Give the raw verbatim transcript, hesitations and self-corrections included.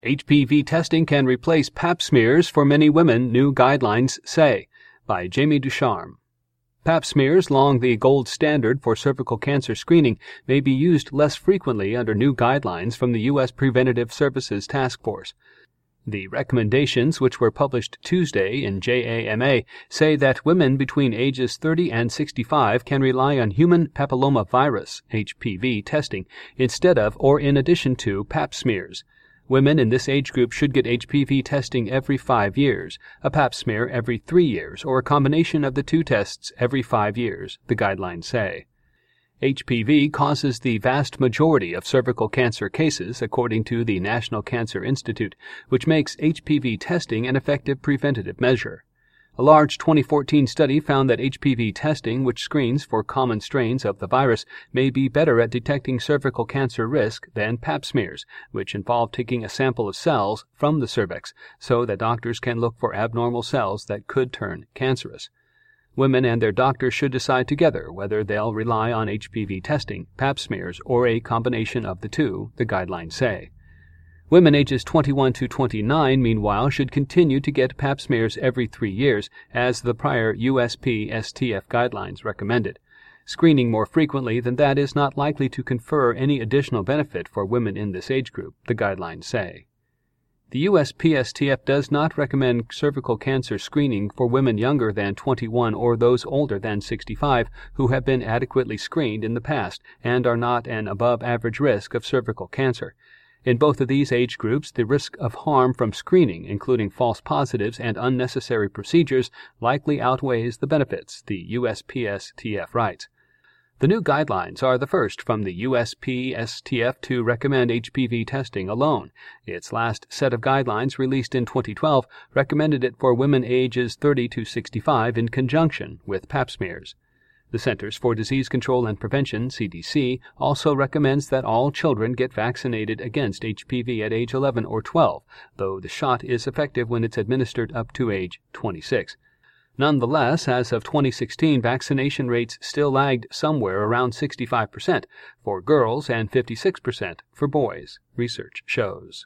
H P V testing can replace pap smears for many women, new guidelines say, by Jamie Ducharme. Pap smears, long the gold standard for cervical cancer screening, may be used less frequently under new guidelines from the U S Preventative Services Task Force. The recommendations, which were published Tuesday in J A M A, say that women between ages thirty and sixty-five can rely on human papillomavirus (H P V) testing instead of or in addition to pap smears. Women in this age group should get H P V testing every five years, a pap smear every three years, or a combination of the two tests every five years, the guidelines say. H P V causes the vast majority of cervical cancer cases, according to the National Cancer Institute, which makes H P V testing an effective preventative measure. A large twenty fourteen study found that H P V testing, which screens for common strains of the virus, may be better at detecting cervical cancer risk than pap smears, which involve taking a sample of cells from the cervix so that doctors can look for abnormal cells that could turn cancerous. Women and their doctors should decide together whether they'll rely on H P V testing, pap smears, or a combination of the two, the guidelines say. Women ages twenty-one to twenty-nine, meanwhile, should continue to get pap smears every three years, as the prior U S P S T F guidelines recommended. Screening more frequently than that is not likely to confer any additional benefit for women in this age group, the guidelines say. The U S P S T F does not recommend cervical cancer screening for women younger than twenty-one or those older than sixty-five who have been adequately screened in the past and are not an above-average risk of cervical cancer. In both of these age groups, the risk of harm from screening, including false positives and unnecessary procedures, likely outweighs the benefits, the U S P S T F writes. The new guidelines are the first from the U S P S T F to recommend H P V testing alone. Its last set of guidelines, released in twenty twelve, recommended it for women ages thirty to sixty-five in conjunction with pap smears. The Centers for Disease Control and Prevention, C D C, also recommends that all children get vaccinated against H P V at age eleven or twelve, though the shot is effective when it's administered up to age twenty-six. Nonetheless, as of twenty sixteen, vaccination rates still lagged somewhere around sixty-five percent for girls and fifty-six percent for boys, research shows.